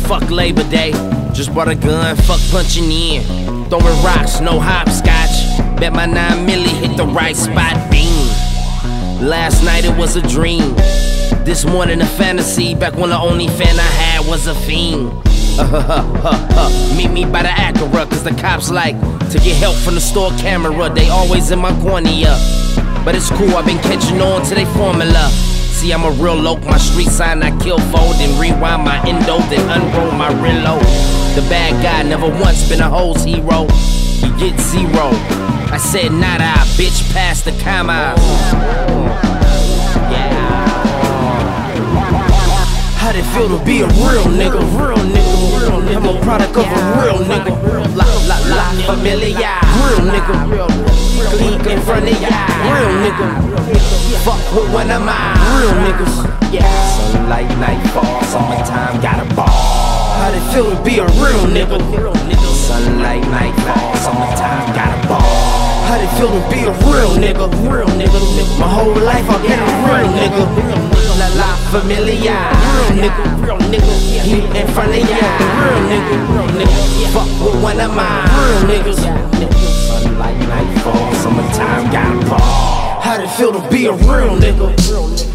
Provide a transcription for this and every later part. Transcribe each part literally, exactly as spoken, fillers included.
fuck Labor Day. Just brought a gun, fuck punching in. Throwing rocks, no hopscotch. Bet my nine milli hit the right spot, beam. Last night it was a dream. This morning a fantasy. Back when the only fan I had was a fiend. Uh, huh, huh, huh. Meet me by the Acura, cause the cops like to get help from the store camera. They always in my corner, yeah. But it's cool, I've been catching on to they formula. See, I'm a real loc, my street sign I kill fold. Then rewind my endo, then unroll my reload. The bad guy never once been a hoe's hero. You get zero. I said not I, bitch, pass the comma. Yeah. How'd it feel to be a real nigga? Real nigga, real nigga. I'm a product of a real nigga. La la la familiar. Real nigga. Leak in front of ya. Real nigga. Fuck with one of mine. Real niggas. Yeah. Sunlight, nightfall, summertime, got a ball. How'd it feel to be a real nigga? Sunlight, nightfall, summertime, got a ball. How'd it feel to be a real nigga? Real nigga. My whole life I've been a real nigga. La la familiar. Real nigga, real nigga. Heat in front of ya. Real nigga, real nigga. Fuck with one of mine. Real niggas. Sunlight, nightfall, summertime, got a ball. How'd it feel to be a real nigga?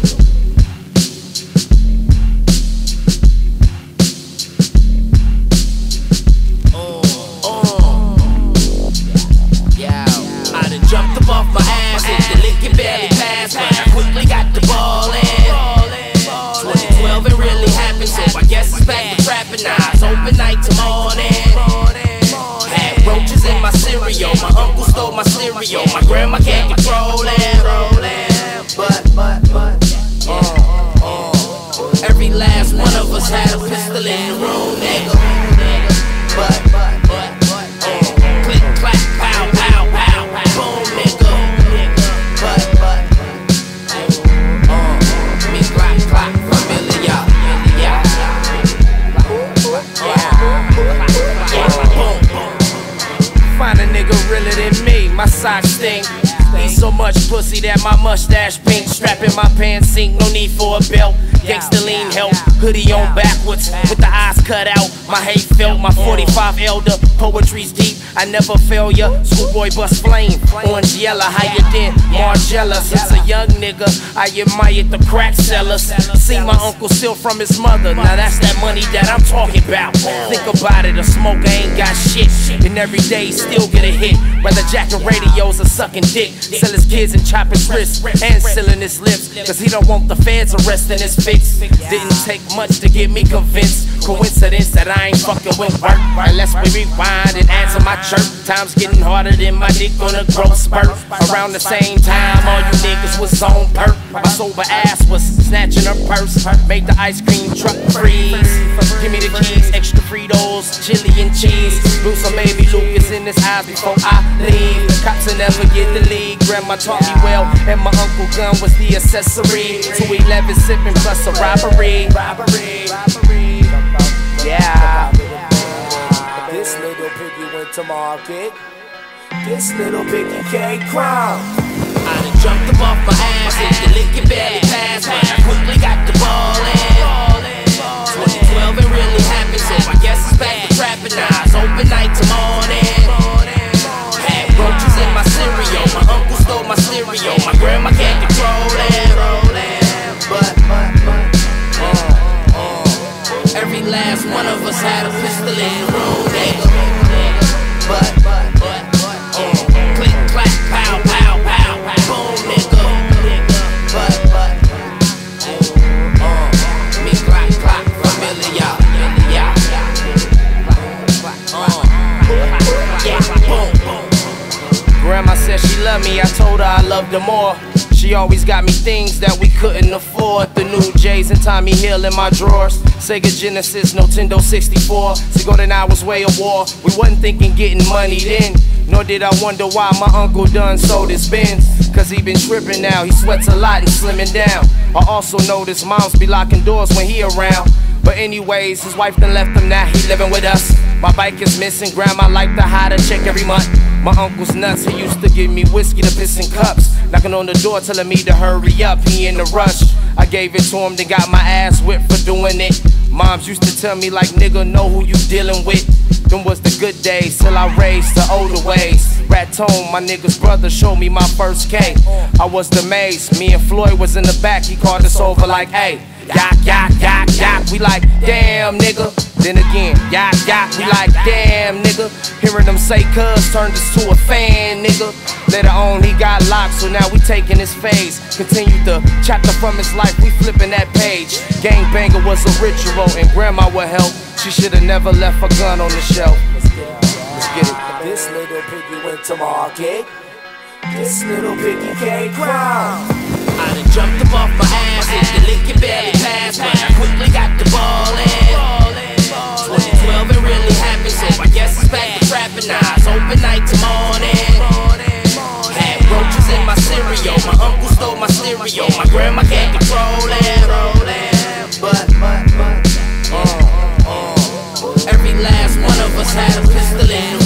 Jumped up off my ass, hit the lick and barely passed, but I quickly got the ball in. twenty twelve it really happened, so I guess it's back to trapping. Now it's open night to morning. Had roaches in my cereal, my uncle stole my cereal, my grandma can't control it. But, but, but, uh, uh, every last one of us had a pistol in the room, nigga. But, but, but, uh, click, clack, pow, pow, pow, boom, nigga. But, but, uh, me clack, clack, familiar, yeah, yeah, boom, boom. Find a nigga realer than me, my socks stink. Eat so much pussy that my mustache pink. Strap in my pants sink, no need for a belt. Gangsta lean help, hoodie on backwards with the eyes cut out. My hate felt, my forty-five elder, poetry's deep. I never fail ya. Schoolboy bust flame, orange yellow, higher than Margiela. Since a young nigga, I admired the crack sellers. See my uncle steal from his mother. Now that's that money that I'm talking about. Think about it, a smoker ain't got shit, and every day still get a hit. Whether jacking radios or sucking dick, sell his kids and chop his wrists, and sealing his lips, cause he don't want the feds arresting his fix. Didn't take much to get me convinced. Coincidence that I ain't fucking with work. Unless we rewind and answer my chirp. Time's getting harder than my dick on a growth spurt. Around the same time, all you niggas was on perp. My sober ass was snatching her purse. Made the ice cream truck freeze. Give me the keys, extra Fritos, chili and cheese. Blew some baby Lucas in his eyes before I leave. Cops will never get the lead. Grandma taught me well, and my uncle gun was the accessory. two eleven sipping plus a robbery. Robbery. Yeah. This little piggy went to market. This little piggy can't cry. I done jumped up off my ass, hit the lick and barely passed, but I quickly got the ball in. twenty twelve it really happened, so I guess it's back to trapping. Now it's open night to morning. Had roaches in my cereal, my uncle stole my cereal, my grandma can't control it. But, but, but, uh, uh, every last one of us had a pistol in the room, nigga. But, but, but, uh, click, clack, pow, pow, pow, boom, nigga. But, but, uh, me clack, clack, familiar, yeah, uh, yeah, boom, boom. Grandma said she loved me, I told her I loved her more. She always got me things that we couldn't afford. The new J's and Tommy Hill in my drawers. Sega Genesis, Nintendo sixty-four. Sigo and I was way of war. We wasn't thinking getting money then. Nor did I wonder why my uncle done sold his Benz. Cause he been tripping now, he sweats a lot and slimming down. I also notice moms be locking doors when he around. But anyways, his wife done left him, now he living with us. My bike is missing, grandma like to hide a check every month. My uncle's nuts, he used to give me whiskey to piss in cups. Knocking on the door telling me to hurry up, he in a rush. I gave it to him, then got my ass whipped for doing it. Moms used to tell me like, nigga, know who you dealing with. Them was the good days till I raised the older ways. Rat Tone, my nigga's brother, showed me my first K. I was the maze, me and Floyd was in the back. He called us over like, hey, yak, yak, yak, yak. We like, damn, nigga. Then again, yak, yak. We like, damn, nigga. Hearing them say cuz turned us to a fan, nigga. Later on, he got locked, so now we taking his phase. Continued the chapter from his life, we flipping that page. Gangbanger was a ritual, and grandma would help. She should've never left her gun on the shelf. Let's get it. Let's get it. This little piggy went to market. This little piggy can't cry. I done jumped up off my ass, hit the lick and barely passed, but I quickly got the ball in. twenty twelve it really happened, so I guess it's back to trapping. Eyes open night to morning. Had roaches in my cereal, my uncle stole my stereo, my grandma can't control it. But, but, but, uh, uh, every last one of us had a pistol in